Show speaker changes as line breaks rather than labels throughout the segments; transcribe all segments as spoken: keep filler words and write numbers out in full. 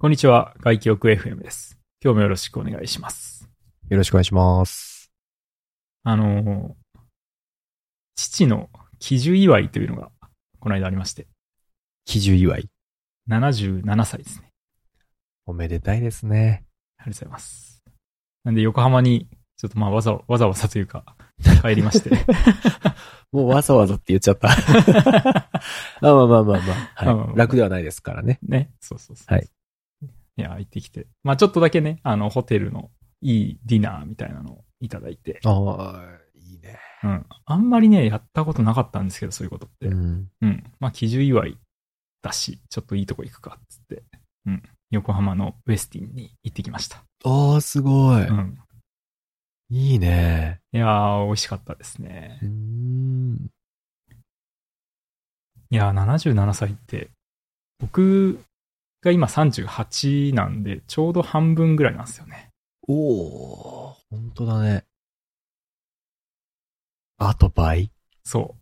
こんにちは、外記憶 エフエム です。今日もよろしくお願いします。
よろしくお願いします。
あのー、父の喜寿祝いというのが、この間ありまして。
喜寿祝い。
ななじゅうななさいですね。
おめでたいですね。
ありがとうございます。なんで横浜に、ちょっとまあわざわざわざというか、帰りまして。
もうわざわざって言っちゃった。あまあまあまあまあ、はいまあまあまあ、楽ではないですからね。
ね。そうそうそう。
はい。
いや、行ってきて。まあちょっとだけね、あの、ホテルのいいディナーみたいなのをいただいて。
ああ、いいね。
うん。あんまりね、やったことなかったんですけど、そういうことって。
うん。
うん。まあ、喜寿祝いだし、ちょっといいとこ行くか、つって。うん。横浜のウェスティンに行ってきました。
ああ、すごい。
うん。
いいね。
いやー、美味しかったですね。
うーん。
いやー、ななじゅうななさいって、僕が今さんじゅうはちなんで、ちょうど半分ぐらいなんですよね。
おー、ほんとだね。あと倍？
そう。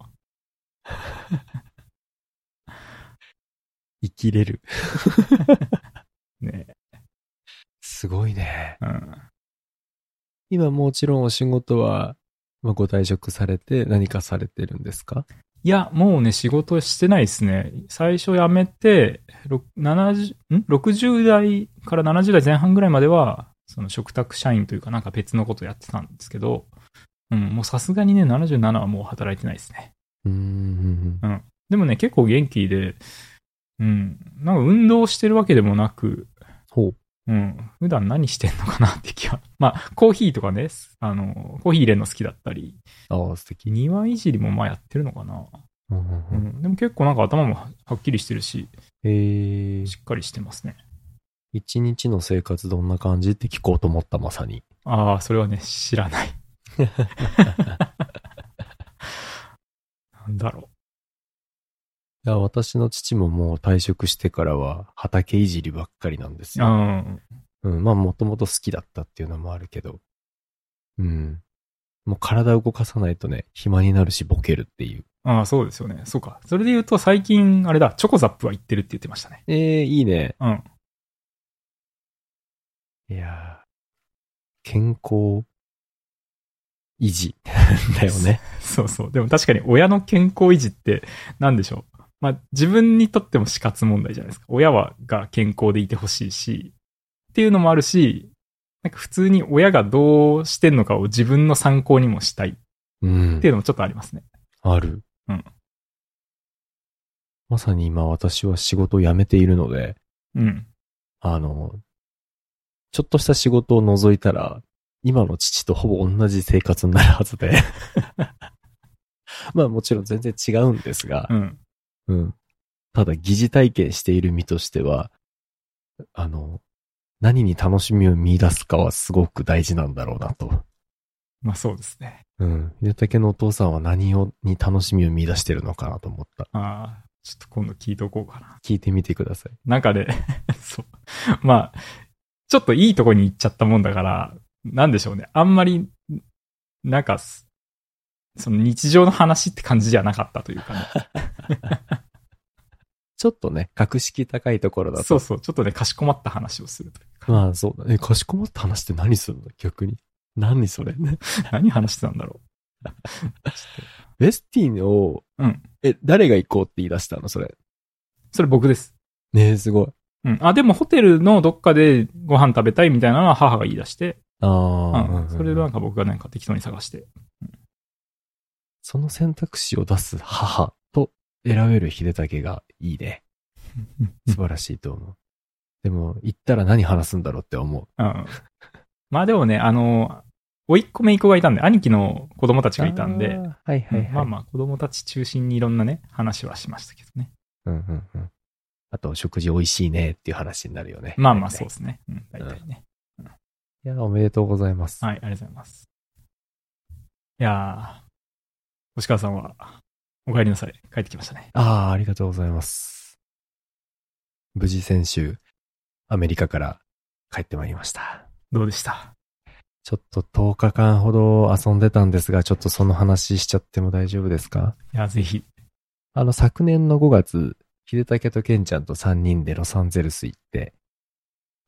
生きれる。
ね。
すごいね。
うん。
今もちろんお仕事は、まあ、ご退職されて何かされてるんですか？
いや、もうね、仕事してないですね。最初辞めて、ななじゅう、ん ?ろくじゅう 代からななじゅう代前半ぐらいまでは、その嘱託社員というかなんか別のことやってたんですけど、うん、もうさすがにね、ななじゅうななはもう働いてないですね。
うーん。
うん。でもね、結構元気で、うん。なんか運動してるわけでもなく、
ほう。
うん。普段何してんのかなって気は。まあ、コーヒーとかね、あの、コーヒー入れるの好きだったり、
ああ、素敵。
庭いじりもまあやってるのかな。
うんうん
う
うん
ん。でも結構なんか頭もはっきりしてるし、
えー、
しっかりしてますね。
一日の生活どんな感じって聞こうと思った、まさに。
ああ、それはね、知らない。なんだろ
いや、私の父ももう退職してからは畑いじりばっかりなんです
う。
よ。
うん。
うん、まあもともと好きだったっていうのもあるけど。うん。もう体を動かさないとね、暇になるしボケるっていう。
ああ、そうですよね。そうか。それで言うと最近、あれだ、チョコザップは行ってるって言ってましたね。
ええー、いいね。
うん。
いやー、健康維持だよね。
そうそう。でも確かに親の健康維持って何でしょう。まあ自分にとっても死活問題じゃないですか。親はが健康でいてほしいし、っていうのもあるし、なんか普通に親がどうしてんのかを自分の参考にもしたいっ
うん
ていうのもちょっとありますね。
ある。
うん。
まさに今私は仕事を辞めているので、
うん。
あの、ちょっとした仕事を除いたら、今の父とほぼ同じ生活になるはずで。まあもちろん全然違うんですが、
うん。
うん。ただ疑似体験している身としては、あの、何に楽しみを見出すかはすごく大事なんだろうなと。
まあそうですね。
うん。ゆたけのお父さんは何を、に楽しみを見出してるのかなと思った。
ああ、ちょっと今度聞いとこうかな。
聞いてみてください。
なんかね、そう。まあ、ちょっといいとこに行っちゃったもんだから、なんでしょうね。あんまり、なんか、その日常の話って感じじゃなかったというかね。
ちょっとね、格式高いところだと。
そうそう、ちょっとね、かしこまった話をするというか。
まあそうだね。かしこまった話って何するの逆に。何それね。
何話してたんだろう。
ウェスティンを、
うん。
え、誰が行こうって言い出したのそれ。
それ僕です。
ねえ、すごい。
うん。あ、でもホテルのどっかでご飯食べたいみたいなのは母が言い出して、
ああ、
うん
うんうん。
それでなんか僕がなんか適当に探して。うん、
その選択肢を出す母と選べる秀武がいいね。素晴らしいと思う。でも、行ったら何話すんだろうって思う。
うん。まあでもね、あの、甥っ子姪っ子がいたんで、兄貴の子供たちがいたんで、
はいはいはい、
うん、まあまあ子供たち中心にいろんなね、話はしましたけどね。
うんうんうん。あと、食事美味しいねっていう話になるよね。
まあまあそうですね。うん、大体ね、
うん。いや、おめでとうございます。
はい、ありがとうございます。いやー、星川さんは、お帰りなさい。帰ってきましたね。
ああ、ありがとうございます。無事先週、アメリカから帰ってまいりました。
どうでした？
ちょっととおかかんほど遊んでたんですが、ちょっとその話しちゃっても大丈夫ですか？
いや、ぜひ。
あの、昨年のごがつ、秀武とケンちゃんとさんにんでロサンゼルス行って、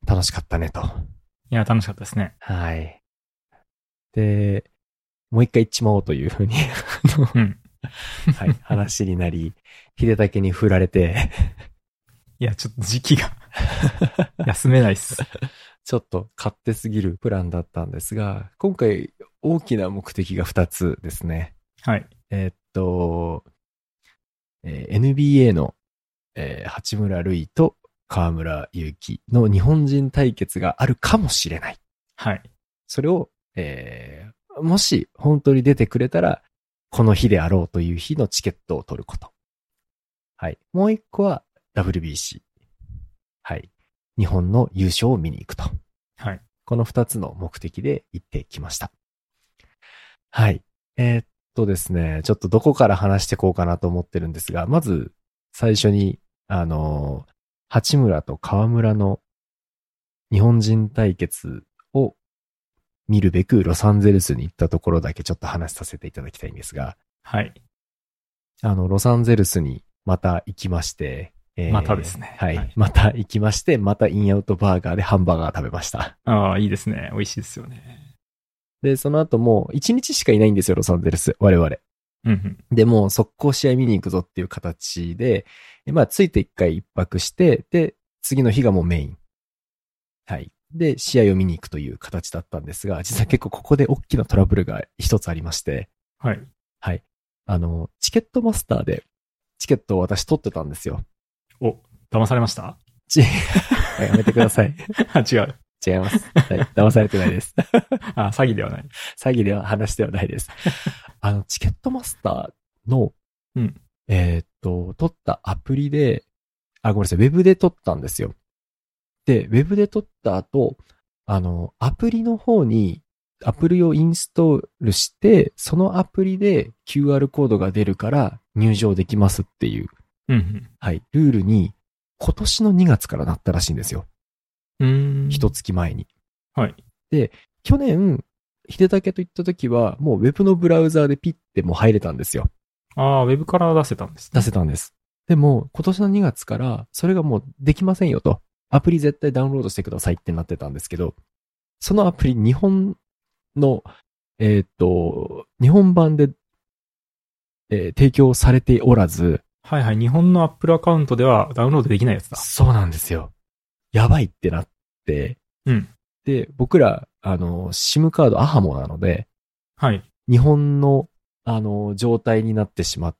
楽しかったねと。
いや、楽しかったですね。
はい。で、もう一回行っちまおうというふうに
うん。
はい、話になり、秀武に振られて
いや、ちょっと時期が休めないっす。
ちょっと勝手すぎるプランだったんですが、今回大きな目的が二つですね。
はい。
えーっと、えー エヌビーエー の、えー八村塁と河村勇輝の日本人対決があるかもしれない。
はい。
それを、えーもし本当に出てくれたら、この日であろうという日のチケットを取ること。はい。もう一個は ダブリュービーシー。はい。日本の優勝を見に行くと。
はい。
この二つの目的で行ってきました。はい。えーっとですね、ちょっとどこから話していこうかなと思ってるんですが、まず最初に、あの、八村と河村の日本人対決を見るべくロサンゼルスに行ったところだけちょっと話させていただきたいんですが、
はい。
あの、ロサンゼルスにまた行きまして、えー
またですね。
はい。
はい。
また行きまして、またインアウトバーガーでハンバーガー食べました。
ああ、いいですね。美味しいですよね。
で、その後もう一日しかいないんですよ、ロサンゼルス。我々。
うんうん。
で、もう速攻試合見に行くぞっていう形で、まあ、ついて一回一泊して、で、次の日がもうメイン。はい。で、試合を見に行くという形だったんですが、実は結構ここで大きなトラブルが一つありまして、
はい。
はい。あの、チケットマスターで、チケットを私取ってたんですよ。
お、騙されました
ち、やめてください。
あ、違う。
違います。はい。騙されてないです。
あ、詐欺ではない。
詐欺では話ではないです。あの、チケットマスターの、
うん。
えーっと、取ったアプリで、あ、ごめんなさい、ウェブで取ったんですよ。で、ウェブで取った後、あの、アプリの方に、アプリをインストールして、そのアプリで キューアール コードが出るから入場できますっていう、
うんうん。
はい、ルールに、今年のにがつからなったらしいんですよ。
うーん。
一月前に。
はい。
で、去年、秀武と行った時は、もうウェブのブラウザーでピッてもう入れたんですよ。
ああ、ウェブから出せたんですね。
出せたんです。でも、今年のにがつから、それがもうできませんよと。アプリ絶対ダウンロードしてくださいってなってたんですけど、そのアプリ、日本の、えーっと、日本版で、えー提供されておらず、
はいはい。日本の Apple アカウントではダウンロードできないやつだ。
そうなんですよ。やばいってなって、
うん。
で、僕ら、あの、SIM カードアハモなので、
はい。
日本の、あの、状態になってしまって、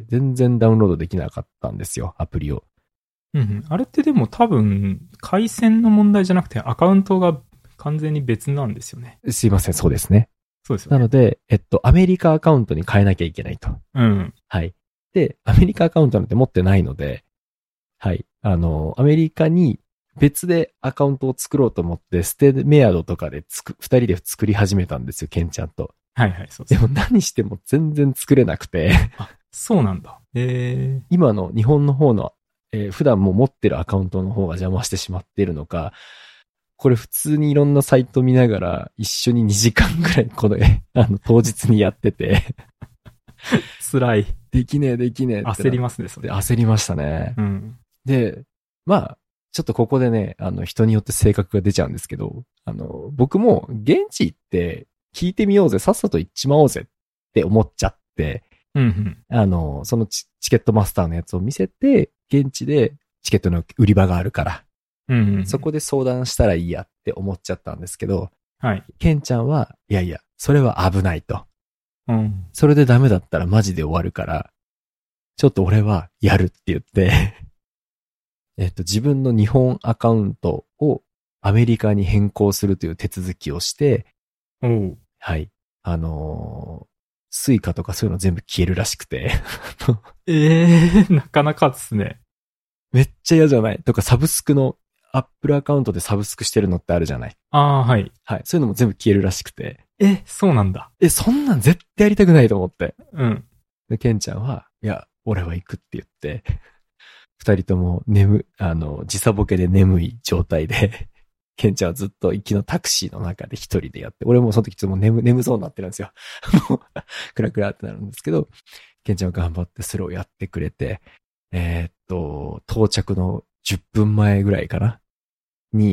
全然ダウンロードできなかったんですよ、アプリを。
うんうん。あれってでも多分、回線の問題じゃなくてアカウントが完全に別なんですよね。
すいません、そうですね。
そうですよね。
なので、えっと、アメリカアカウントに変えなきゃいけないと。
うん。
はい。で、アメリカアカウントなんて持ってないので、はい。あの、アメリカに別でアカウントを作ろうと思って、ステメアドとかでつく、二人で作り始めたんですよ、ケンちゃんと。
はいはい、そうで。
ですも何しても全然作れなくて、
あ、そうなんだ。ええ
今の日本の方の、えー普段も持ってるアカウントの方が邪魔してしまっているのか、これ普通にいろんなサイト見ながら一緒ににじかんぐらいこの、えあの、当日にやってて、
辛い。
できねえできねえってなって
焦りますね、それ。
焦りましたね。
うん。
で、まあ、ちょっとここでね、あの、人によって性格が出ちゃうんですけど、あの、僕も現地行って聞いてみようぜ、さっさと行っちまおうぜって思っちゃって、
うんうん。
あの、そのチチケットマスターのやつを見せて、現地でチケットの売り場があるから、
うんうんうん。
そこで相談したらいいやって思っちゃったんですけど、
はい。
ケンちゃんは、いやいや、それは危ないと。
うん。
それでダメだったらマジで終わるから、ちょっと俺はやるって言って、えっと、自分の日本アカウントをアメリカに変更するという手続きをして、
おう。
はい。あのー、スイカとかそういうの全部消えるらしくて。
ええなかなかですね。
めっちゃ嫌じゃないとか、サブスクの、アップルアカウントでサブスクしてるのってあるじゃない。
ああ、はい。
はい。そういうのも全部消えるらしくて。
え、そうなんだ。
え、そんなん絶対やりたくないと思って。
うん。
で、ケンちゃんは、いや、俺は行くって言って、二人とも眠、あの、時差ボケで眠い状態で、ケンちゃんはずっと行きのタクシーの中で一人でやって、俺もその時ちょっともう眠、眠そうになってるんですよ。もう、クラクラってなるんですけど、ケンちゃんは頑張ってそれをやってくれて、えーっと、到着のじゅっぷんまえぐらいかなに、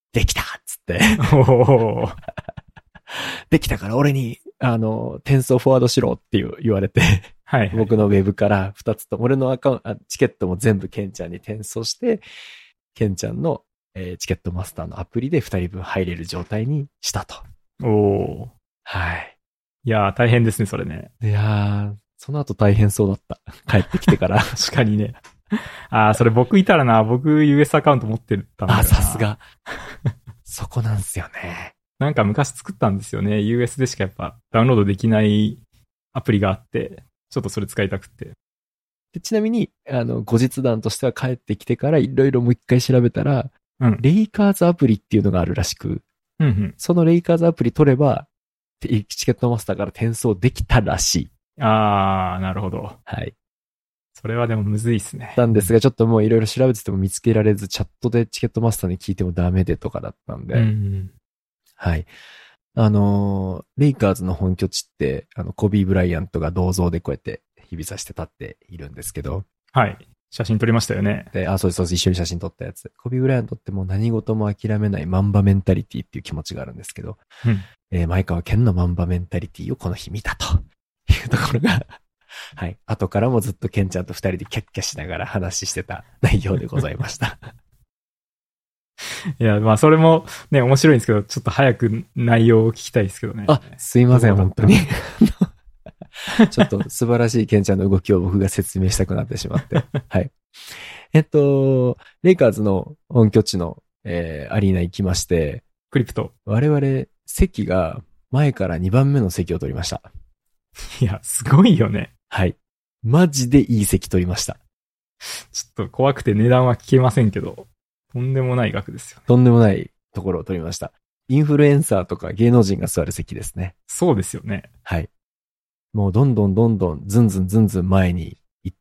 できたっつって。
おー
できたから俺に、あの、転送フォワードしろって言われて、
はい、はい。
僕のウェブからふたつと、俺のアカウント、チケットも全部ケンちゃんに転送して、ケンちゃんの、えー、チケットマスターのアプリでふたりぶん入れる状態にしたと。
おー。
はい。
いやー、大変ですね、それね。
いやー、その後大変そうだった。帰ってきてから。
確かにね。あー、それ僕いたらな、僕 ユーエス アカウント持ってたんだよな。
あ、さすが。そこなんすよね。
なんか昔作ったんですよね。ユーエス でしかやっぱダウンロードできないアプリがあって、ちょっとそれ使いたくて。
でちなみに、あの、後日談としては帰ってきてからいろいろもう一回調べたら、うん、レイカーズアプリっていうのがあるらしく、
うんうん、
そのレイカーズアプリ取れば、チケットマスターから転送できたらしい。
あー、なるほど。
はい。
それはでもむずいっすね。
なんですが、ちょっともういろいろ調べてても見つけられず、チャットでチケットマスターに聞いてもダメでとかだったんで。
うんうん、
はい。あのー、レイカーズの本拠地って、あの、コビー・ブライアントが銅像でこうやって指さして立っているんですけど。
はい。写真撮りましたよね。
で、あ、そうです、そうです。一緒に写真撮ったやつ。コビー・ブライアントってもう何事も諦めないマンバメンタリティっていう気持ちがあるんですけど、
うん、
えー、前川健のマンバメンタリティをこの日見たというところが、はい。後からもずっとケンちゃんと二人でキャッキャしながら話してた内容でございました。
いや、まあそれもね、面白いんですけど、ちょっと早く内容を聞きたいですけどね。
あ、すいません、本当に。ちょっと素晴らしいケンちゃんの動きを僕が説明したくなってしまって。はい。えっと、レイカーズの本拠地の、えー、アリーナ行きまして、
クリプト。
我々、席が前からにばんめの席を取りました。
いや、すごいよね。
はい。マジでいい席取りました。
ちょっと怖くて値段は聞けませんけど、とんでもない額ですよね。
とんでもないところを取りました。インフルエンサーとか芸能人が座る席ですね。
そうですよね。
はい。もうどんどんどんどんずんずんずんずん前に行って、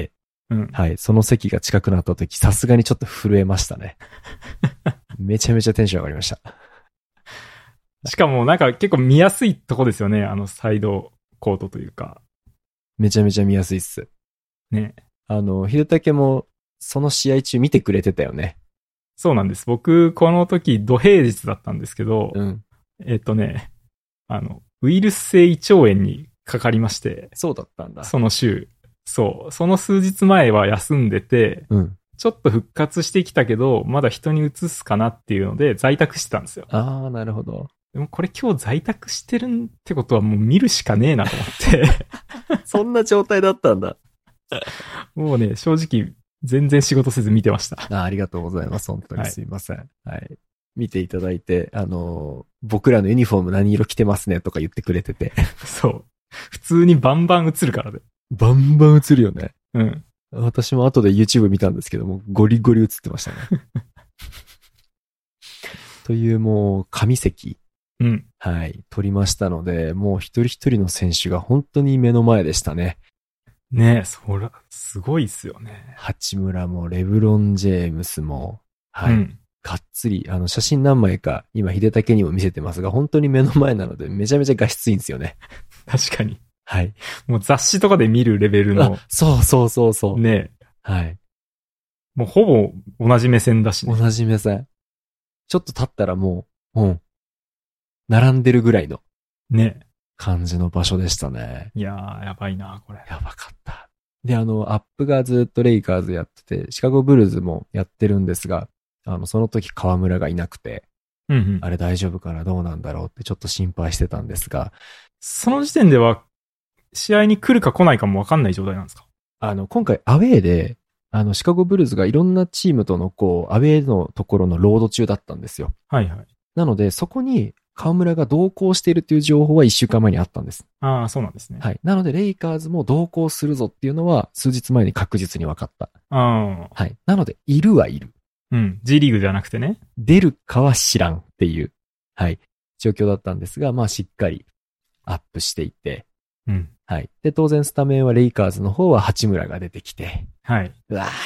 うん、
はい。その席が近くなった時、さすがにちょっと震えましたね。めちゃめちゃテンション上がりました。
しかもなんか結構見やすいとこですよね。あのサイドコートというか。
めちゃめちゃ見やすいっす。
ね。
あの、秀武もその試合中見てくれてたよね。
そうなんです。僕、この時、土平日だったんですけど、
うん、
えっとね、あの、ウイルス性胃腸炎にかかりまして。
そうだったんだ。
その週。そう。その数日前は休んでて、
うん、
ちょっと復活してきたけど、まだ人に移すかなっていうので、在宅してたんですよ。
ああ、なるほど。
でもこれ今日在宅してるってことはもう見るしかねえなと思って
そんな状態だったんだ。
もうね、正直全然仕事せず見てました。
あ, ありがとうございます。本当にすいません。はい。はい、見ていただいて、あのー、僕らのユニフォーム何色着てますねとか言ってくれてて。
そう。普通にバンバン映るからで。
バンバン映るよね。
うん。
私も後で YouTube 見たんですけども、ゴリゴリ映ってましたね。というもう、神席。
うん。
はい。撮りましたので、もう一人一人の選手が本当に目の前でしたね。
ねえ、そら、すごいっすよね。
八村もレブロン・ジェームスも、はい。うん、がっつり、あの、写真何枚か、今、秀武にも見せてますが、本当に目の前なので、めちゃめちゃ画質いいんですよね。
確かに。
はい。
もう雑誌とかで見るレベルの。
そうそうそうそう。
ねえ。
はい。
もうほぼ同じ目線だし
ね。同じ目線。ちょっと経ったらもう、うん。並んでるぐらいの。
ね。
感じの場所でしたね。
いやー、やばいな、これ。
やばかった。で、あの、アップがずっとレイカーズやってて、シカゴブルーズもやってるんですが、あの、その時河村がいなくて、
うんうん、
あれ大丈夫かな、どうなんだろうってちょっと心配してたんですが、
その時点では、試合に来るか来ないかもわかんない状態なんですか？
あの、今回アウェーで、あの、シカゴブルーズがいろんなチームとのこう、アウェーのところのロード中だったんですよ。
はいはい。
なので、そこに、河村が同行しているという情報はいっしゅうかんまえにあったんです。
ああ、そうなんですね。
はい。なので、レイカーズも同行するぞっていうのは、数日前に確実に分かった。
ああ。
はい。なので、いるはいる。
うん。G リーグじゃなくてね。
出るかは知らんっていう、はい。状況だったんですが、まあ、しっかりアップしていて。
うん。
はい。で、当然スタメンはレイカーズの方は八村が出てきて。
はい。
うわーって、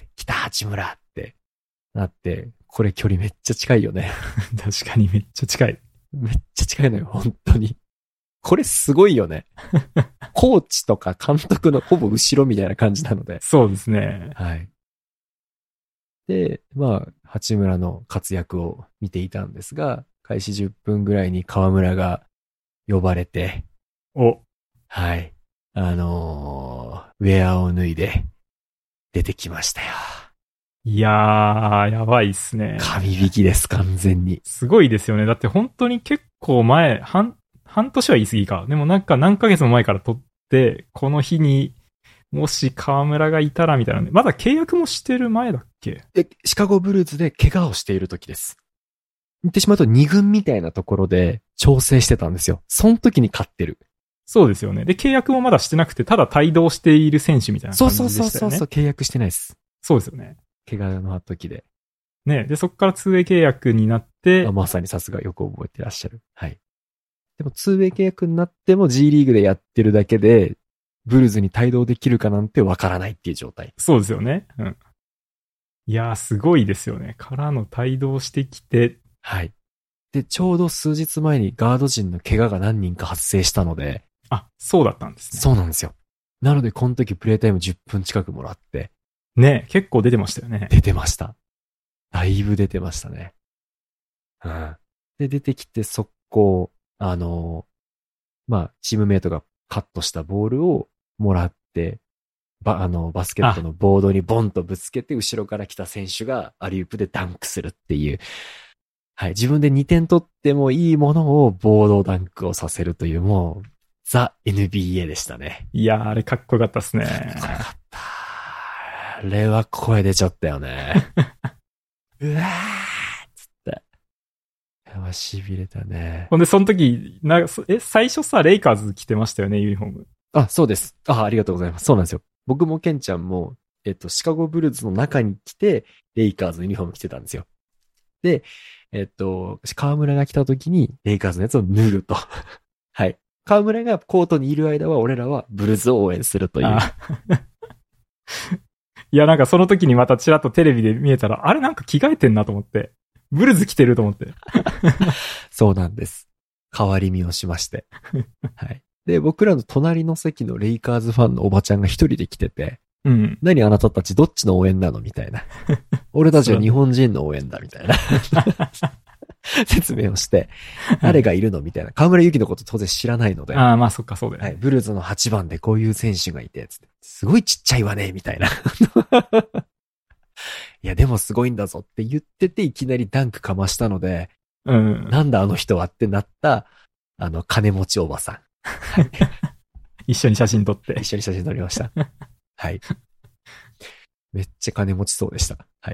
来た八村ってなって、これ距離めっちゃ近いよね。
確かにめっちゃ近い。
めっちゃ近いのよ、本当に。これすごいよね。コーチとか監督のほぼ後ろみたいな感じなので。
そうですね。
はい。で、まあ、 八村の活躍を見ていたんですが、開始じゅっぷんぐらいに河村が呼ばれて、
お、
はい。あのー、ウェアを脱いで出てきましたよ。
いやー、やばいっすね。
神引きです、完全に。
すごいですよね。だって本当に結構前、半、半年は言い過ぎか。でもなんか何ヶ月も前から撮って、この日にもし河村がいたらみたいなね。まだ契約もしてる前だっけ？
え、シカゴブルーズで怪我をしている時です。言ってしまうとに軍みたいなところで調整してたんですよ。その時に勝ってる。
そうですよね。で、契約もまだしてなくて、ただ帯同している選手みたいな感じでしたよね。
そうそうそうそう、契約してないです。
そうですよね。
怪我の時で。
ね。で、そこから ツーウェイ 契約になって、
あ、まさにさすがよく覚えてらっしゃる。はい。でも ツーウェイ 契約になっても G リーグでやってるだけで、ブルーズに帯同できるかなんてわからないっていう状態。
そうですよね。うん。いやー、すごいですよね。からの帯同してきて。
はい。で、ちょうど数日前にガード陣の怪我が何人か発生したので。
あ、そうだったんですね。
そうなんですよ。なので、この時プレイタイムじゅっぷん近くもらって。
ね、結構出てましたよね。
出てました。だいぶ出てましたね。うん。で、出てきて速攻、あの、まあ、チームメイトがカットしたボールをもらって、ば、あの、バスケットのボードにボンとぶつけて、後ろから来た選手がアリウープでダンクするっていう。はい。自分でにてん取ってもいいものをボードダンクをさせるという、もう、ザ・ エヌビーエー でしたね。
いやー、あれかっこよかったっすね。
かっこよかった。あれは声出ちゃったよね。うわーっつって。やば、痺れたね。
ほんで、その時、な、え、最初さ、レイカーズ着てましたよね、ユニフォーム。
あ、そうです。あ、ありがとうございます。そうなんですよ。僕もケンちゃんも、えっと、シカゴブルーズの中に来て、レイカーズのユニフォーム着てたんですよ。で、えっと、河村が来た時に、レイカーズのやつを脱ぐと。はい。河村がコートにいる間は、俺らはブルーズを応援するという。
いや、なんかその時にまたちらっとテレビで見えたら、あれなんか着替えてんなと思って。ブルーズ着てると思って。
そうなんです。変わり身をしまして。はい。で、僕らの隣の席のレイカーズファンのおばちゃんが一人で来てて、
うん。
何あなたたちどっちの応援なのみたいな。俺たちは日本人の応援だみたいな。説明をして、誰がいるのみたいな。河村ゆきのこと当然知らないので。
ああ、まあそっか、そうだよね。
はい。ブルーズのはちばんでこういう選手がいて、つってすごいちっちゃいわね、みたいな。いや、でもすごいんだぞって言ってて、いきなりダンクかましたので、
うん。
なんだあの人はってなった、あの、金持ちおばさん。はい、
一緒に写真撮って。
一緒に写真撮りました。はい。めっちゃ金持ちそうでした。はい。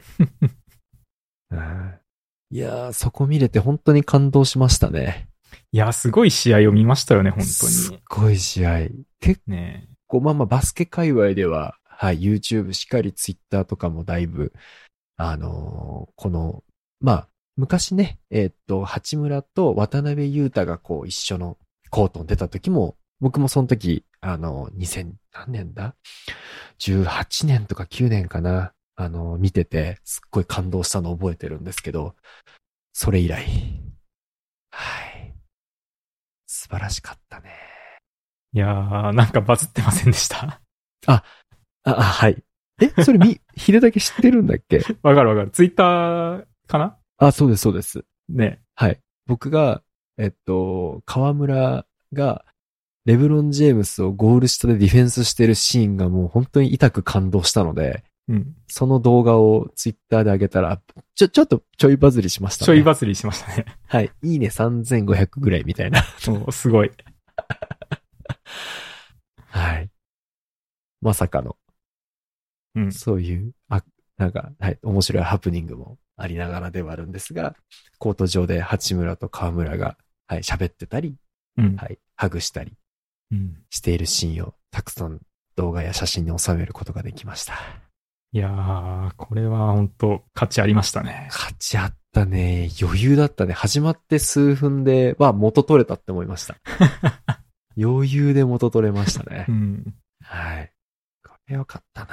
いやー、そこ見れて本当に感動しましたね。
いやー、すごい試合を見ましたよね、本当に。
すっごい試合。結構、まあまあバスケ界隈では、はい、YouTube しかり Twitter とかもだいぶ、あのー、この、まあ、昔ね、えー、っと、八村と渡辺裕太がこう一緒のコートに出た時も、僕もその時、あの、にせん何年だ ?じゅうはちねんとかきゅうねんかな。あの、見てて、すっごい感動したのを覚えてるんですけど、それ以来。はい。素晴らしかったね。
いやー、なんかバズってませんでした
あ、あ、あ、はい。え、それみ、ヒデだけ知ってるんだっけ？
わかるわかる。ツイッターかな？
あ、そうです、そうです。
ね。
はい。僕が、えっと、河村が、レブロン・ジェームスをゴール下でディフェンスしてるシーンがもう本当に痛く感動したので、
うん、そ
の動画をツイッターで上げたら、ちょ、ちょっとちょいバズりしましたね。
ちょいバズりしましたね。
はい。いいねさんぜんごひゃくぐらいみたいな。
もうすごい。
はい。まさかの。
うん。
そういう、あ、なんか、はい。面白いハプニングもありながらではあるんですが、コート上で八村と河村が、はい、喋ってたり、
うん、
はい、ハグしたり、
うん、
しているシーンをたくさん動画や写真に収めることができました。
いやー、これは本当価値ありましたね。
価値あったね。余裕だったね。始まって数分で、は元取れたって思いました。余裕で元取れましたね。
うん、
はい。これよかったな。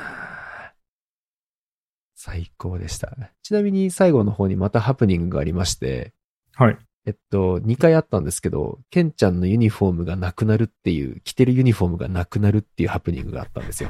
最高でした。ちなみに最後の方にまたハプニングがありまして。
はい。
えっと、にかいあったんですけど、ケンちゃんのユニフォームがなくなるっていう、着てるユニフォームがなくなるっていうハプニングがあったんですよ。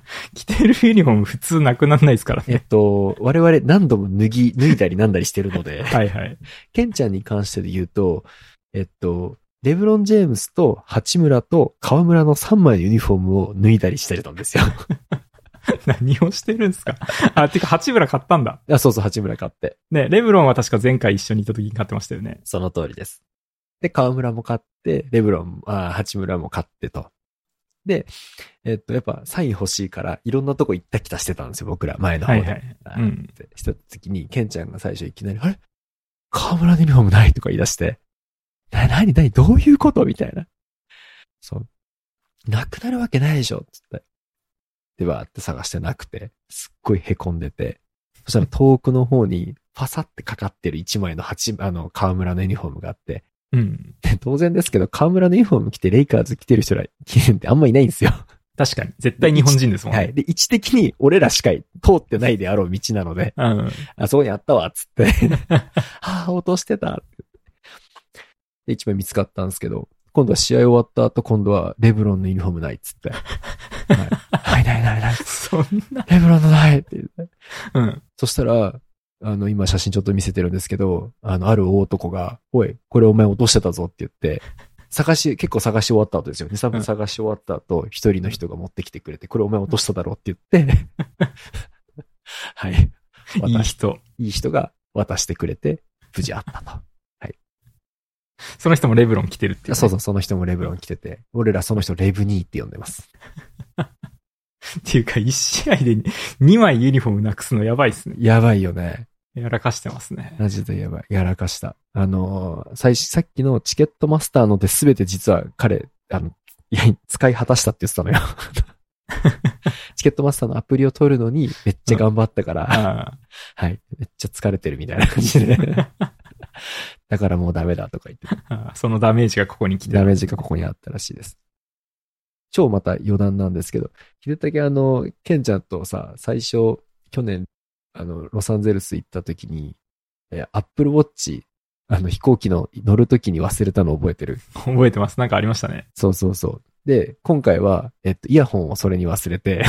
着てるユニフォーム普通なくなんないですから
えっ
ね。
と、我々何度も脱ぎ、脱いだりなんだりしてるので、
はいはい。
ケンちゃんに関してで言うと、えっと、レブロン・ジェームスと八村と河村のさんまいのユニフォームを脱いだりしてたんですよ。
何をしてるんですか？あ、てか、八村買ったんだ。
あ、そうそう、八村買って。
ね、レブロンは確か前回一緒にいた時に買ってましたよね。
その通りです。で、河村も買って、レブロン、あ、八村も買ってと。で、えっと、やっぱサイン欲しいから、いろんなとこ行ったきたしてたんですよ、僕ら、前の方で。
はいはい
あ
うん
ってした時に、ケンちゃんが最初いきなり、あれ河村のユニフォームないとか言い出して、な、なになにどういうことみたいな。そう。なくなるわけないでしょつって。で、バーって探してなくて、すっごい凹んでて、そしたら遠くの方に、パサってかかってる一枚の八、あの、河村のユニフォームがあって、
うん。
で当然ですけど、河村のユニフォーム着てレイカーズ着てる人ら、ってあんまいないんですよ。
確かに。絶対日本人ですもんね。
はい。で、位置的に俺らしか通ってないであろう道なので、
うん。
あそこにあったわ、つって。はぁ、落としてた。で、一枚見つかったんですけど、今度は試合終わった後、今度はレブロンのユニフォームないっつって。はい、ないないないない。
そんな。
レブロンのないって言って。
うん。
そしたら、あの、今写真ちょっと見せてるんですけど、あの、ある大男が、おい、これお前落としてたぞって言って、探し、結構探し終わった後ですよ。に、さんぷん探し終わった後、一人の人が持ってきてくれて、これお前落としただろって言って、はい。
いい人。
いい人が渡してくれて、無事あったと。
その人もレブロン着てるっていう、ね。
そうそう、その人もレブロン着てて、俺らその人レブニーって呼んでます。
っていうか、一試合でにまいユニフォームなくすのやばいっすね。
やばいよね。
やらかしてますね。
マジでやばい。やらかした。あのー、最初、さっきのチケットマスターので全て実は彼、あの、いや、使い果たしたって言ってたのよ。チケットマスターのアプリを取るのにめっちゃ頑張ったから、はい。めっちゃ疲れてるみたいな感じで。だからもうダメだとか言って。
そのダメージがここに来て
ダメージがここにあったらしいです。超また余談なんですけど、秀武あの、ケンちゃんとさ、最初、去年、あの、ロサンゼルス行った時に、え、アップルウォッチ、あの、飛行機の乗る時に忘れたの覚えてる？
覚えてます。なんかありましたね。
そうそうそう。で、今回は、えっと、イヤホンをそれに忘れて、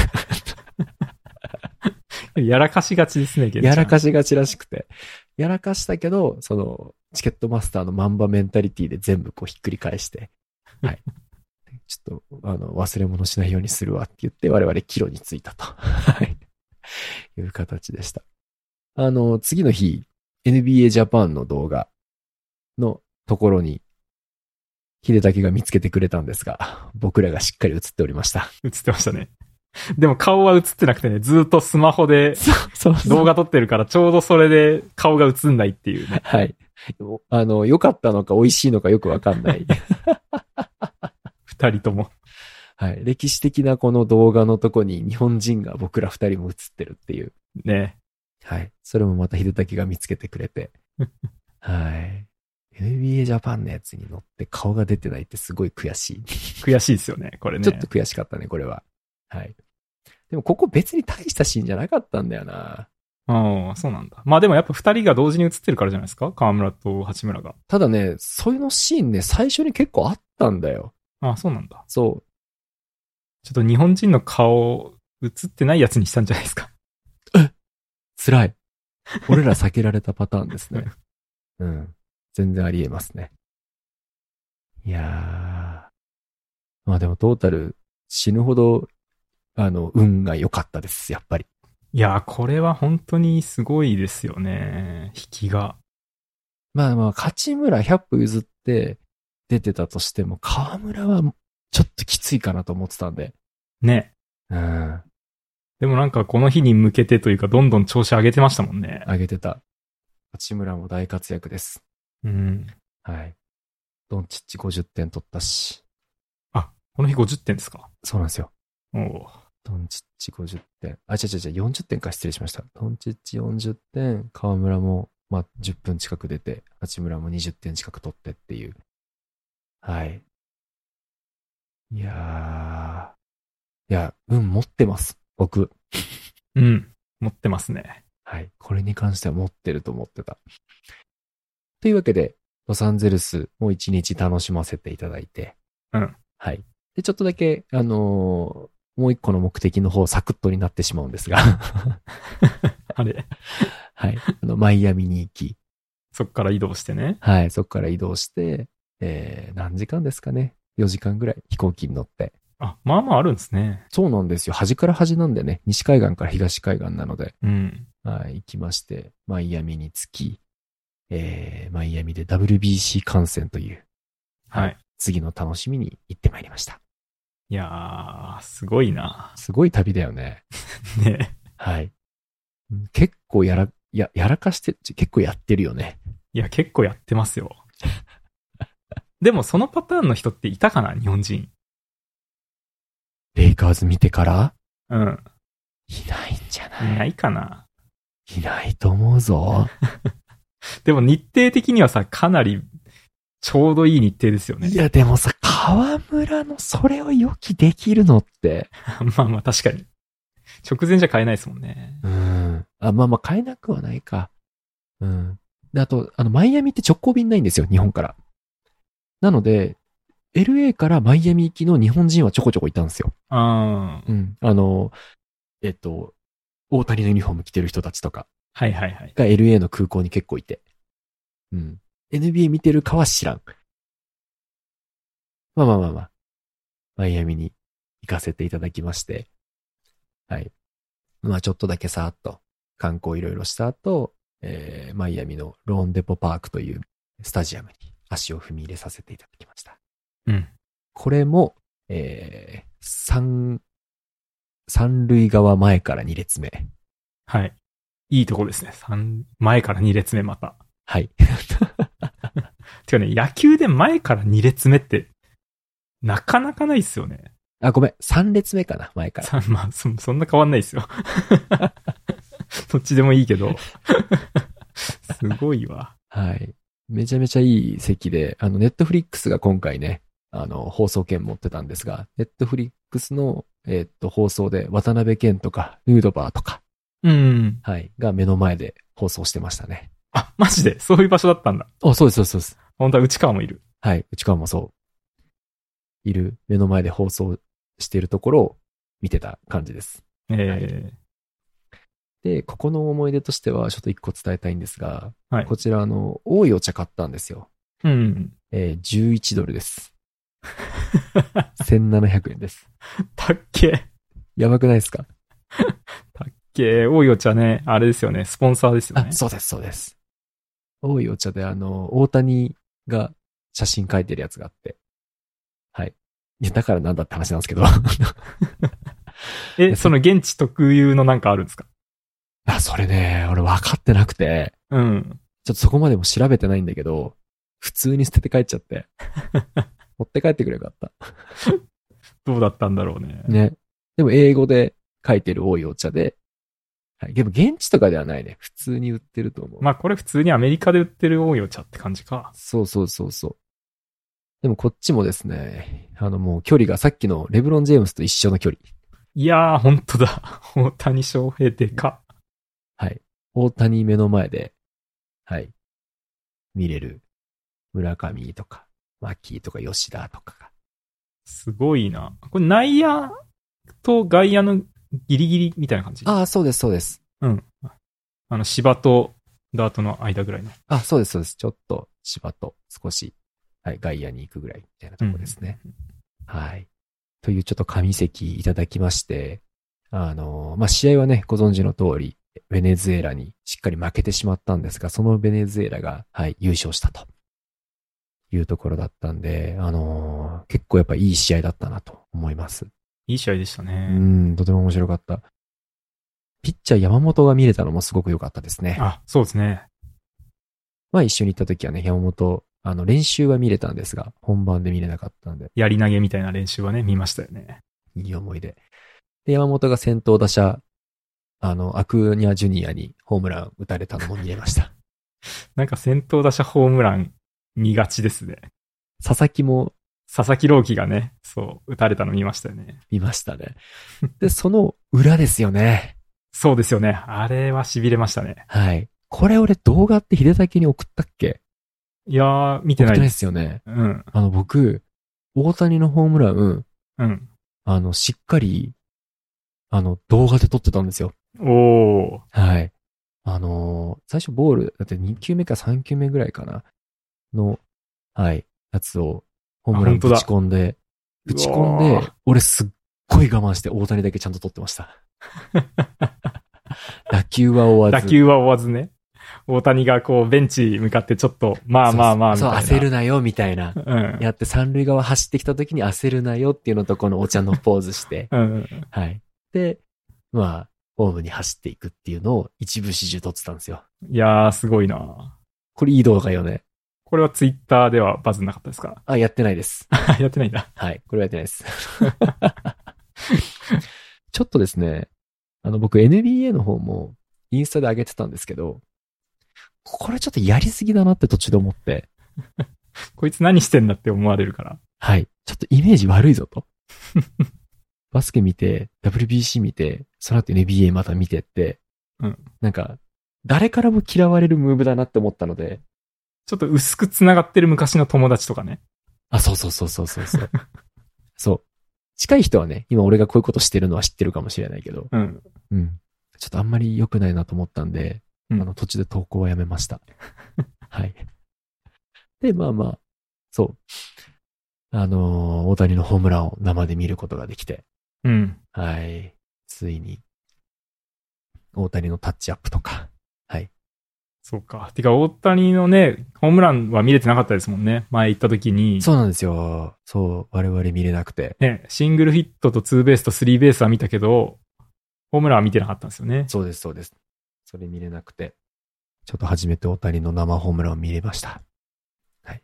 やらかしがちですね、
やらかしがちらしくて。やらかしたけど、その、チケットマスターのマンバメンタリティで全部こうひっくり返して、はい。ちょっと、あの、忘れ物しないようにするわって言って、我々帰路に着いたと。はい。いう形でした。あの、次の日、エヌビーエー ジャパンの動画のところに、秀武が見つけてくれたんですが、僕らがしっかり映っておりました。
映ってましたね。でも顔は映ってなくてね、ずっとスマホで動画撮ってるからちょうどそれで顔が映んないっていうね。
はい。あの、良かったのか美味しいのかよくわかんない。
二人とも。
はい。歴史的なこの動画のとこに日本人が僕ら二人も映ってるっていう。
ね。
はい。それもまた秀武が見つけてくれて。はい。エヌビーエー ジャパンのやつに乗って顔が出てないってすごい悔しい。
悔しいですよね、これね。
ちょっと悔しかったね、これは。はい。でもここ別に大したシーンじゃなかったんだよな。
ああ、そうなんだ。まあでもやっぱ二人が同時に映ってるからじゃないですか？河村と八村が。
ただね、そういうのシーンね、最初に結構あったんだよ。
ああ、そうなんだ。
そう。
ちょっと日本人の顔映ってないやつにしたんじゃないですか。
え辛い。俺ら避けられたパターンですね。うん。全然あり得ますね。いやー。まあでもトータル死ぬほど、あの、運が良かったです、やっぱり。
いやー、これは本当にすごいですよね。引きが。
まあまあ、勝村ひゃっぽ譲って出てたとしても、河村はちょっときついかなと思ってたんで。
ね。
うん。
でもなんかこの日に向けてというか、どんどん調子上げてましたもんね。
上げてた。八村も大活躍です。
うん。
はい。ドンチッチごじゅってん取ったし。
あ、この日ごじゅってんですか？
そうなんですよ。
おお。
ドンチッチごじゅってん。あ、違う違う違う、よんじゅってんか、失礼しました。ドンチッチよんじゅってん、河村も、まあ、じゅっぷん近く出て、八村もにじゅってん近く取ってっていう。はい。いやー。いや、運持ってます。僕。
うん。持ってますね。
はい。これに関しては持ってると思ってた。というわけで、ロサンゼルスもう一日楽しませていただいて。
うん。
はい。で、ちょっとだけ、あのーもう一個の目的の方、サクッとになってしまうんですが。
あれ
はい。あの、マイアミに行き。
そっから移動してね。
はい。そこから移動して、えー、何時間ですかね。よじかんぐらい飛行機に乗って。
あ、まあまああるんですね。
そうなんですよ。端から端なんでね。西海岸から東海岸なので。
うん。
はい。行きまして、マイアミに着き、えー、マイアミで ダブリュービーシー 観戦という。
はい。
次の楽しみに行ってまいりました。
いやー、すごいな。
すごい旅だよね。
ね。
はい。結構やら、や、やらかして、結構やってるよね。
いや、結構やってますよ。でもそのパターンの人っていたかな、日本人。
レイカーズ見てから
うん。
いないんじゃない
いないかな。
いないと思うぞ。
でも日程的にはさ、かなりちょうどいい日程ですよね。
いや、でもさ、河村のそれを予期できるのって。
まあまあ確かに。直前じゃ買えないですもんね。
うん。あ、まあまあ買えなくはないか。うん。で、あと、あの、マイアミって直行便ないんですよ、日本から。なので、エルエー からマイアミ行きの日本人はちょこちょこいたんですよ。
ああ。
うん。あの、えっと、大谷のユニフォーム着てる人たちとか
はいはいはい。
が エルエー の空港に結構いて。うん。エヌビーエー 見てるかは知らん。まあまあまあまあ。マイアミに行かせていただきまして。はい。まあちょっとだけさーっと観光いろいろした後、えー、マイアミのローンデポパークというスタジアムに足を踏み入れさせていただきました。
うん。
これも、えー、三、三塁側前から二列目。
はい。いいとこですね。三、前から二列目また。
はい。
てかね、野球で前から二列目って、なかなかないっすよね。
あ、ごめん。三列目かな、前から。
さまあ、そ、そんな変わんないっすよ。どっちでもいいけど。すごいわ。
はい。めちゃめちゃいい席で、あの、ネットフリックスが今回ね、あの、放送権持ってたんですが、ネットフリックスの、えーっと、放送で渡辺謙とか、ヌードバーとか、
うん。
はい、が目の前で放送してましたね。
あ、マジでそういう場所だったんだ。
あ、そうです、そうです、そうです。
本当は内川もいる。
はい、内川もそう。いる、目の前で放送しているところを見てた感じです。
ええー。
で、ここの思い出としては、ちょっと一個伝えたいんですが、
はい。
こちら、あの、多いお茶買ったんですよ。
うん。
えー、じゅういちドルです。せんななひゃくえんです。
たっけ
やばくないですか？
たっけ多いお茶ね。あれですよね。スポンサーですよね。
あ、そうです、そうです。多いお茶で、あの、大谷が写真描いてるやつがあって。はい。いや、だからなんだって話なんですけど。
え、その現地特有のなんかあるんですか？
あ、それね、俺分かってなくて、
うん。
ちょっとそこまでも調べてないんだけど、普通に捨てて帰っちゃって。持って帰ってくればよかっ
どうだったんだろうね。
た。ね。でも英語で書いてる多いお茶で、はい。でも現地とかではないね。普通に売ってると思う。
まあこれ普通にアメリカで売ってる多いお茶って感じか。
そうそうそうそう。でもこっちもですね、あのもう距離がさっきのレブロン・ジェームスと一緒の距離。
いやー、ほんとだ。大谷翔平でか。
はい。大谷目の前で、はい。見れる村上とか、マキーとか吉田とかが。
すごいな。これ内野と外野のギリギリみたいな感じ？
ああ、そうです、そうです。
うん。あの芝とダートの間ぐらいの。
あ、そうです、そうです。ちょっと芝と少し、はい、外野に行くぐらいみたいなところですね。
うん、
はい。というちょっと神席いただきまして、あの、まあ、試合はね、ご存知の通り、ベネズエラにしっかり負けてしまったんですが、そのベネズエラが、はい、優勝したというところだったんで、あのー、結構やっぱいい試合だったなと思います。
いい試合でしたね。
うん、とても面白かった。ピッチャー山本が見れたのもすごく良かったですね。
あ、そうですね。
まあ一緒に行った時はね、山本、あの練習は見れたんですが、本番で見れなかったんで。
やり投げみたいな練習はね、見ましたよね。
いい思い出。で、山本が先頭打者、あの、アクーニャジュニアにホームラン打たれたのも見れました。
なんか先頭打者ホームラン見がちですね。
佐々木も、
佐々木朗希がね、そう、打たれたの見ましたよね。
見ましたね。で、その裏ですよね。
そうですよね。あれは痺れましたね。
はい。これ俺動画って秀武に送ったっけ？
いやー、見てないです。
送ってないですよね。
うん。
あの僕、大谷のホームラン、
うん。
あの、しっかりあの、動画で撮ってたんですよ。
おー。
はい。あのー最初ボール、だってに球目かさん球目ぐらいかなの、はい、やつを、ホームラン
あ本当だ
ぶち込んで、ぶち込んで
うわー、
俺すっごい我慢して大谷だけちゃんと撮ってました。打球は追わず。
打球は追わずね。大谷がこう、ベンチ向かってちょっと、まあまあまあ、みたいな。
そう、そう焦るなよ、みたいな。
うん。
やって三塁側走ってきた時に焦るなよっていうのとこのお茶のポーズして。
うん。
はい。で、まあ、ホームに走っていくっていうのを一部始終撮ってたんですよ。
いやー、すごいな。
これいい動画よね。
これはツイッターではバズんなかったですか？
あ、やってないです。
やってないんだ。
はい。これはやってないです。ちょっとですね、あの僕 エヌビーエー の方もインスタで上げてたんですけど、これちょっとやりすぎだなって途中で思って、
こいつ何してんだって思われるから。
はい。ちょっとイメージ悪いぞと。バスケ見て、ダブリュービーシー 見て、その後 エヌビーエー また見てって、
うん。
なんか、誰からも嫌われるムーブだなって思ったので、
ちょっと薄く繋がってる昔の友達とかね。
あ、そうそうそうそうそうそう。そう。近い人はね、今俺がこういうことしてるのは知ってるかもしれないけど、
うん。
うん。ちょっとあんまり良くないなと思ったんで、
うん
あの、途中で投稿はやめました。はい。で、まあまあ、そう。あのー大谷のホームランを生で見ることができて、
うん。
はい。ついに、大谷のタッチアップとか、はい。
そうか。てか、大谷のね、ホームランは見れてなかったですもんね。前行った時に。
そうなんですよ。そう、我々見れなくて。
ね、シングルヒットとツーベースとスリーベースは見たけど、ホームランは見てなかったんですよね。
そうです、そうです。それ見れなくて、ちょっと初めて大谷の生ホームランを見れました。はい。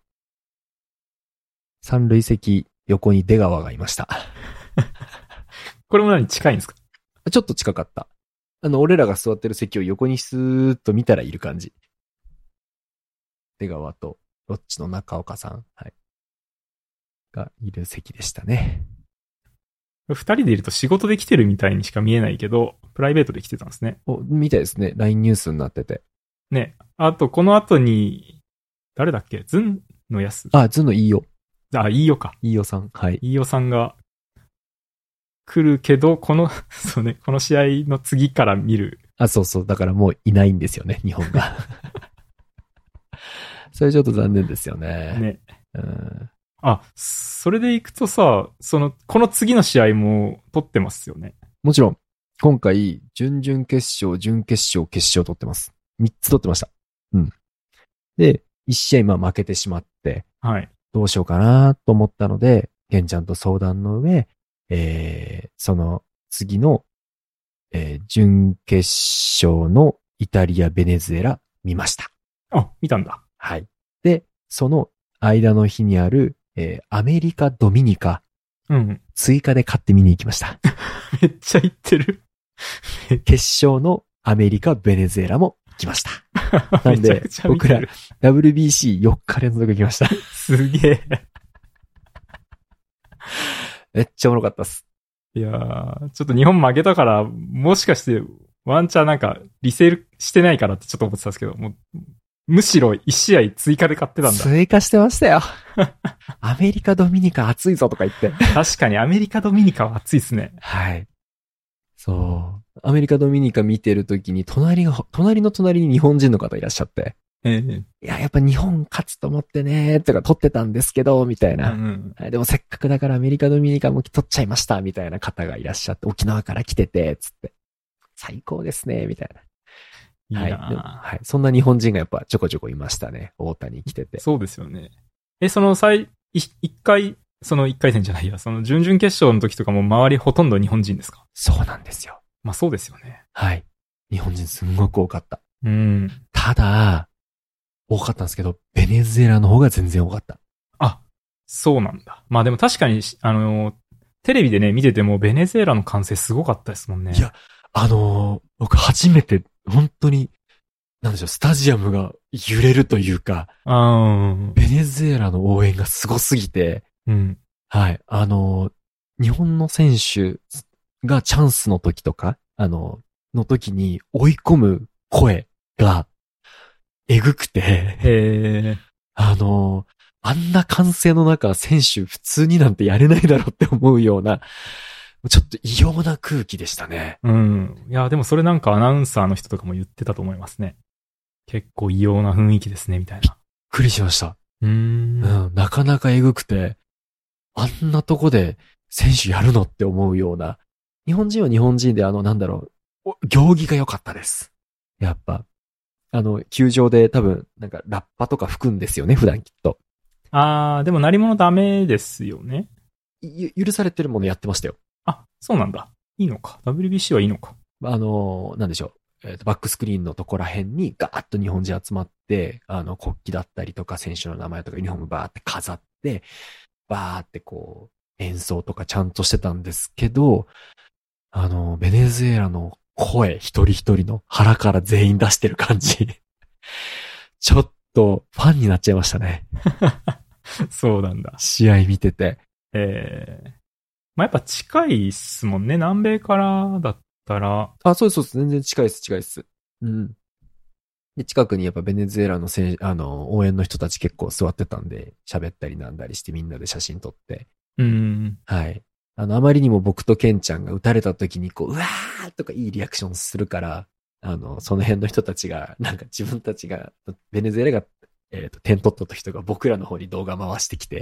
三塁席横に出川がいました。
これも何近いんですか？
ちょっと近かった。あの、俺らが座ってる席を横にスーッと見たらいる感じ。出川と、ロッチの中岡さん、はい。がいる席でしたね。
二人でいると仕事で来てるみたいにしか見えないけど、プライベートで来てたんですね。
お、みたいですね。ライン ニュースになってて。
ね。あと、この後に、誰だっけ？ズンのやす。
あ、ズンの飯尾。
あ、いいよか。
飯尾さん。はい。
いいよさんが来るけど、この、そうね、この試合の次から見る。
あ、そうそう。だからもういないんですよね、日本が。それちょっと残念ですよね。
ね。
うん。
あ、それで行くとさ、その、この次の試合も取ってますよね。
もちろん、今回、準々決勝、準決勝、決勝取ってます。みっつ取ってました。うん。で、いち試合まあ負けてしまって、
はい。
どうしようかなと思ったので、ゲンちゃんと相談の上、えー、その次の、えー、準決勝のイタリア、ベネズエラ見ました。
あ、見たんだ。
はい。で、その間の日にある、えー、アメリカ、ドミニカ、
うん。
追加で買って見に行きました。
めっちゃ行ってる。
決勝のアメリカ、ベネズエラも来ました。なんで、僕ら ダブリュービーシーよっか連続来ました。
すげえ。
めっちゃおもろかったっす。
いやー、ちょっと日本負けたから、もしかしてワンチャンなんかリセールしてないからってちょっと思ってたんですけど、もうむしろいち試合追加で買ってたんだ。
追加してましたよ。アメリカ、ドミニカ暑いぞとか言って。
確かにアメリカ、ドミニカは暑いっすね。
はい。そう。アメリカ、ドミニカ見てるときに、隣が、隣の隣に日本人の方いらっしゃって。
ええ
いや、やっぱ日本勝つと思ってね、とか撮ってたんですけど、みたいな。
うん
うん、でもせっかくだからアメリカ、ドミニカも撮っちゃいました、みたいな方がいらっしゃって、沖縄から来てて、つって。最高ですね、みたいな。
いいな
はい、はい。そんな日本人がやっぱちょこちょこいましたね。大谷来てて。
そうですよね。え、その最、い一回、その一回戦じゃないや、その準々決勝の時とかも周りほとんど日本人ですか？
そうなんですよ。
まあそうですよね。
はい。日本人すんごく多かった。
うん。
ただ、多かったんですけど、ベネズエラの方が全然多かった。
あ、そうなんだ。まあでも確かに、あの、テレビでね、見ててもベネズエラの歓声すごかったですもんね。
いや、あのー、僕初めて、本当に、なんでしょう、スタジアムが揺れるというか、
あ
ベネズエラの応援がすごすぎて、
うん。
はい、あのー、日本の選手がチャンスの時とか、あのー、の時に追い込む声が、えぐくて、
へー。
あのー、あんな歓声の中、選手普通になんてやれないだろうって思うような、 ちょっと異様な空気でしたね。
うん。いや、でもそれなんかアナウンサーの人とかも言ってたと思いますね。結構異様な雰囲気ですね、みたいな。
びっくりしました。
うーん。
うん、なかなかえぐくて、あんなとこで選手やるのって思うような。日本人は日本人であの、なんだろう、行儀が良かったです。やっぱ。あの、球場で多分、なんかラッパとか吹くんですよね、普段きっと。
あー、でも鳴り物ダメですよね。
ゆ許されてるものやってましたよ。
あ、そうなんだ。いいのか。ダブリュービーシー はいいのか。
あの、なんでしょう。えっと、バックスクリーンのとこら辺にガーッと日本人集まって、あの、国旗だったりとか選手の名前とかユニフォームバーって飾って、バーってこう、演奏とかちゃんとしてたんですけど、あの、ベネズエラの声一人一人の腹から全員出してる感じ。ちょっとファンになっちゃいましたね。
そうなんだ。
試合見てて。
えー。まあ、やっぱ近いっすもんね。南米からだったら。
あ、そうです、そうです。全然近いです、近いです。うん。で、近くにやっぱベネズエラの選手、あの、応援の人たち結構座ってたんで、喋ったりなんだりしてみんなで写真撮って。
うーん。
はい。あの、あまりにも僕とケンちゃんが撃たれた時にこう、うわーとかいいリアクションするから、あの、その辺の人たちが、なんか自分たちが、ベネズエラが、えっと、点取った時とか僕らの方に動画回してきて、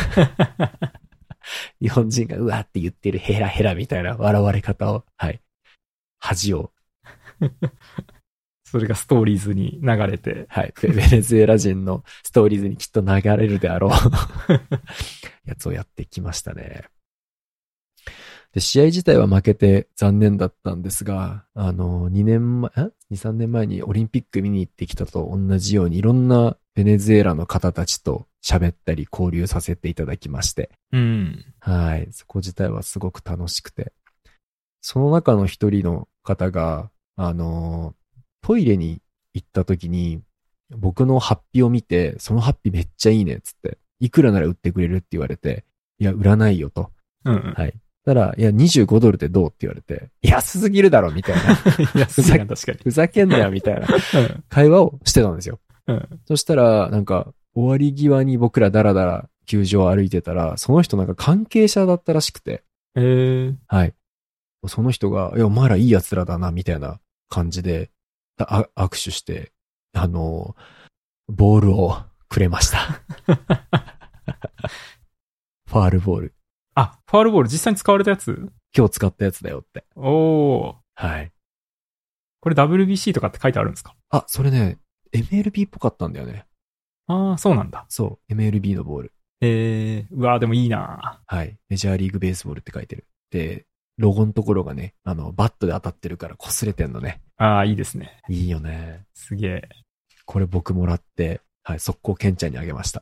日本人がうわーって言ってるヘラヘラみたいな笑われ方を、はい。恥を。
それがストーリーズに流れて。
はい。ベネズエラ人のストーリーズにきっと流れるであろうやつをやってきましたね。で、試合自体は負けて残念だったんですが、あの、にねんまえ、に、さんねんまえにオリンピック見に行ってきたと同じように、いろんなベネズエラの方たちと喋ったり交流させていただきまして。
うん。
はい。そこ自体はすごく楽しくて。その中の一人の方が、あの、トイレに行った時に、僕のハッピーを見て、そのハッピーめっちゃいいねっつって、いくらなら売ってくれるって言われて、いや、売らないよと。
うんうん。
はい。たら、いや、にじゅうごドルでどうって言われて、安すぎるだろ、みたいな。
安いな、確かに。
ふざけんなよ、みたいな
うん
会話をしてたんですよ。
うん。
そしたら、なんか、終わり際に僕らダラダラ球場を歩いてたら、その人なんか関係者だったらしくて、
えー、
はい。その人が、いや、お前らいい奴らだな、みたいな感じで、あ握手して、あの、ボールをくれました。ファールボール。
あ、ファールボール実際に使われたやつ？
今日使ったやつだよって。
おー。
はい。
これ ダブリュービーシー とかって書いてあるんですか？
あ、それね、エムエルビー っぽかったんだよね。
ああ、そうなんだ。
そう、エムエルビー のボール。
えー、うわーでもいいな。
はい。メジャーリーグベースボールって書いてる。で、ロゴのところがね、あの、バットで当たってるから擦れてんのね。
ああ、いいですね。
いいよね。
すげえ。
これ僕もらって、はい、速攻ケンちゃんにあげました。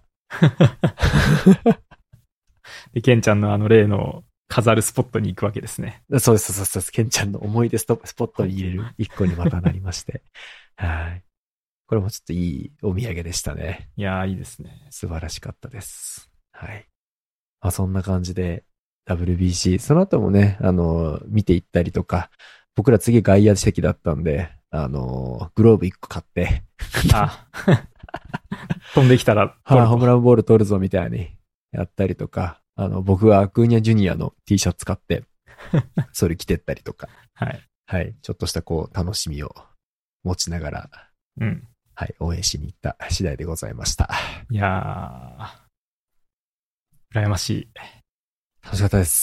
で、ケンちゃんのあの例の飾るスポットに行くわけですね。
そうです、そうです、ケンちゃんの思い出ストスポットに入れる一個にまたなりまして。はい。これもちょっといいお土産でしたね。
いやー、いいですね。
素晴らしかったです。はい。まあそんな感じで ダブリュービーシー、その後もね、あの、見ていったりとか、僕ら次外野席だったんで、あの、グローブいっこ買って、
あ、飛んできたら
はい、ホームランボール取るぞみたいにやったりとか、あの、僕はアクーニャジュニアの T シャツ買って、それ着てったりとか、
はい。
はい、ちょっとしたこう、楽しみを持ちながら、
うん。
はい、応援しに行った次第でございました。
いやー、羨ましい。
楽しかったです。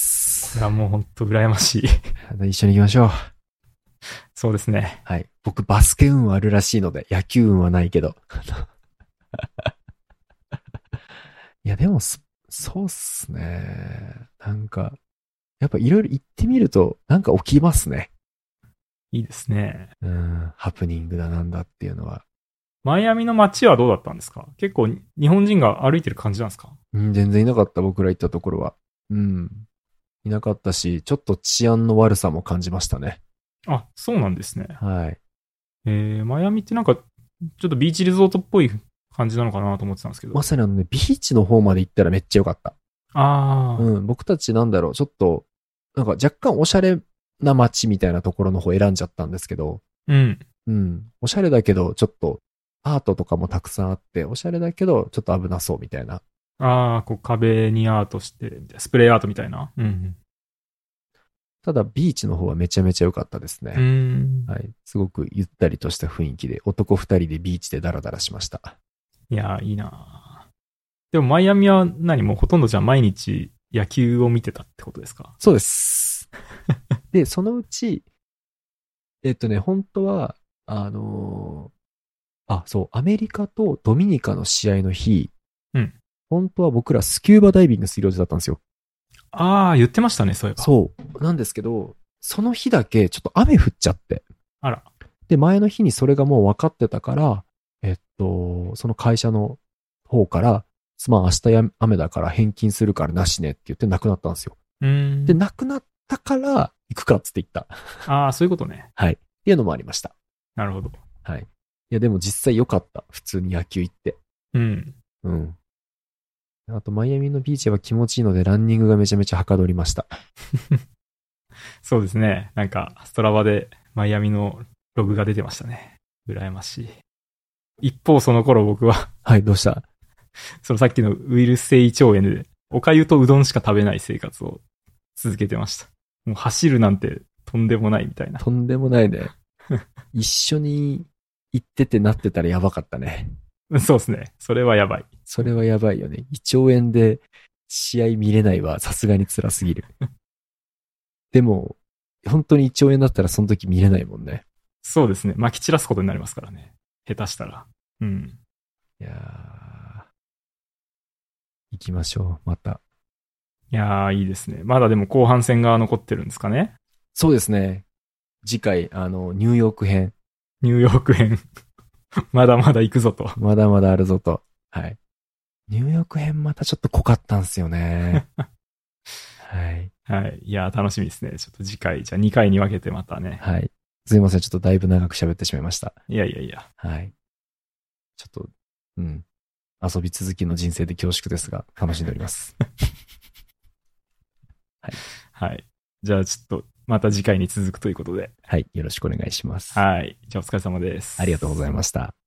これはもうほんと羨ましい。
一緒に行きましょう。
そうですね。
はい。僕、バスケ運あるらしいので、野球運はないけど。いや、でも、そうっすね。なんか、やっぱいろいろ行ってみると、なんか起きますね。
いいですね。
うん、ハプニングだなんだっていうのは。
マイアミの街はどうだったんですか？結構日本人が歩いてる感じなんですか？
うん、全然いなかった、僕ら行ったところは。うん。いなかったし、ちょっと治安の悪さも感じましたね。
あ、そうなんですね。
はい。
えー、マイアミってなんか、ちょっとビーチリゾートっぽい感じなのかなと思ってたんですけど。
まさにあのね、ビーチの方まで行ったらめっちゃ良かった。
ああ。
うん、僕たちなんだろう、ちょっと、なんか若干おしゃれな街みたいなところの方選んじゃったんですけど、
うん。
うん。おしゃれだけど、ちょっと、アートとかもたくさんあって、おしゃれだけど、ちょっと危なそうみたいな。
ああ、こう壁にアートして、スプレーアートみたいな。うん。
ただビーチの方はめちゃめちゃ良かったですね。
うーん。
はい。すごくゆったりとした雰囲気で、男二人でビーチでダラダラしました。
いやー、いいなー。でもマイアミは何もうほとんどじゃあ毎日野球を見てたってことですか？
そうです。で、そのうち、えっとね、本当は、あのーあ、そう、アメリカとドミニカの試合の日、
うん。
本当は僕らスキューバダイビングする予定だったんですよ。
あー、言ってましたね、そういえば。
そう。なんですけど、その日だけちょっと雨降っちゃって。
あら。
で、前の日にそれがもう分かってたから、えっと、その会社の方から、まあ明日や雨だから返金するからなしねって言ってなくなったんですよ。
うーん。
で、なくなったから行くかっつって言った。
あー、そういうことね。
はい。っていうのもありました。
なるほど。
はい。いや、でも実際良かった。普通に野球行って。
うん。
うん。あと、マイアミのビーチは気持ちいいので、ランニングがめちゃめちゃはかどりました。
そうですね。なんか、ストラバでマイアミのログが出てましたね。羨ましい。一方、その頃僕は、
はい、どうした？
そのさっきのウイルス性胃腸炎で、お粥とうどんしか食べない生活を続けてました。もう走るなんてとんでもないみたいな。
とんでもないね。一緒に行っててなってたらやばかったね。
そうですね。それはやばい。
それはやばいよね。胃腸炎で試合見れないはさすがに辛すぎる。でも、本当に胃腸炎だったらその時見れないもんね。
そうですね。撒き散らすことになりますからね。下手したら。うん。
いやー、行きましょう、また。
いやー、いいですね。まだでも後半戦が残ってるんですかね。
そうですね。次回、あの、ニューヨーク編。
ニューヨーク編。まだまだ行くぞと。
まだまだあるぞと。はい。ニューヨーク編またちょっと濃かったんですよね。はい。
はい。いやー、楽しみですね。ちょっと次回、じゃあにかいに分けてまたね。
はい。すいません。ちょっとだいぶ長く喋ってしまいました。
いやいやいや。
はい。ちょっと、うん。遊び続きの人生で恐縮ですが、楽しんでおります。はい。
はい。じゃあちょっと、また次回に続くということで。
はい。よろしくお願いします。
はい。じゃあお疲れ様です。
ありがとうございました。